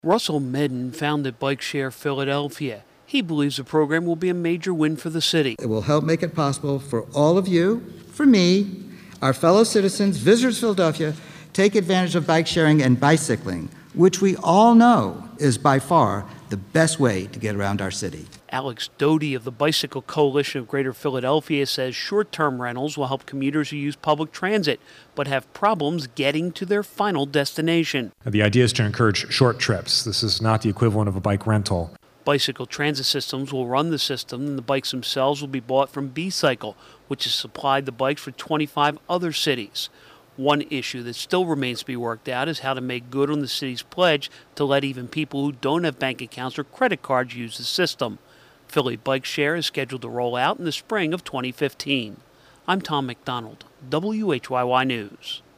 Russell Medden founded Bike Share Philadelphia. He believes the program will be a major win for the city. It will help make it possible for all of you, for me, our fellow citizens, visitors to Philadelphia, take advantage of bike sharing and bicycling, which we all know is by far the best way to get around our city. Alex Doty of the Bicycle Coalition of Greater Philadelphia says short-term rentals will help commuters who use public transit but have problems getting to their final destination. The idea is to encourage short trips. This is not the equivalent of a bike rental. Bicycle Transit Systems will run the system, and the bikes themselves will be bought from B-Cycle, which has supplied the bikes for 25 other cities. One issue that still remains to be worked out is how to make good on the city's pledge to let even people who don't have bank accounts or credit cards use the system. Philly Bike Share is scheduled to roll out in the spring of 2015. I'm Tom McDonald, WHYY News.